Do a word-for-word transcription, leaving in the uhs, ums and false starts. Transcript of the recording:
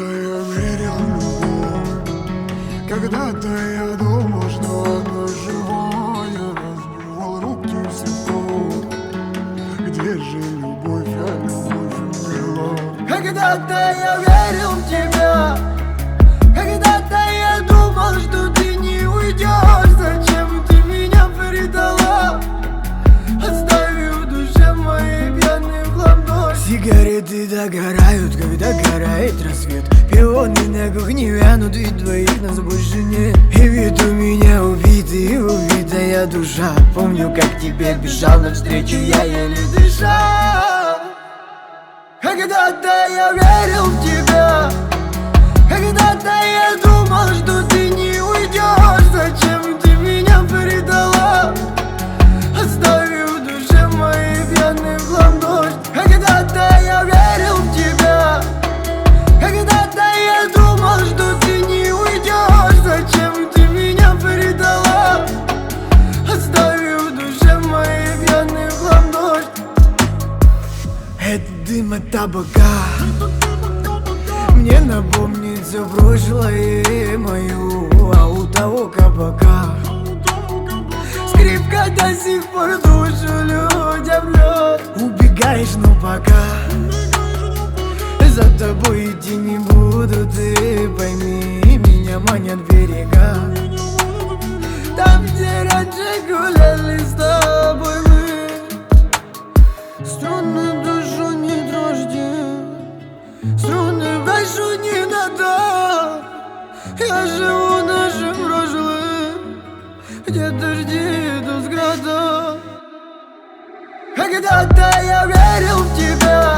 я верил в любовь, когда-то я думал, что она живая, разбивал руки в цветок. Где же любовь, а любовь умерла? Когда-то я верил в тебя, когда-то я думал, что ты не уйдешь. Зачем ты меня предала, оставив в душе моей пьяный в хлам дождь? Сигареты догорают, когда горает рассвет. Пионы на кухне вянут, ведь двоих нас больше нет. И вид у меня убитый, убитая душа. Помню, как теперь бежал навстречу, я еле дышал. Когда-то я верил в тебя, когда-то я думал, что ты не уйдешь. Зачем ты меня предала, оставив в душе моей пьяный в хлам дождь? Когда-то я верил в тебя, когда-то я думал, что ты не уйдешь. Зачем ты меня предала, оставив в душе моей пьяный в хлам дождь? Это дым от табака мне напомнит все прошлое мою, а у того кабака скрипка до сих пор душу людям льет. Убегаешь, но пока за тобой идти не буду, ты пойми, меня манят берега. Там, где раньше гуляли с тобой мы. Струны душу не дрожьте, струны в душу не надо. Я живу нашим прошлым, где дожди идут с града. Когда-то я верил в тебя,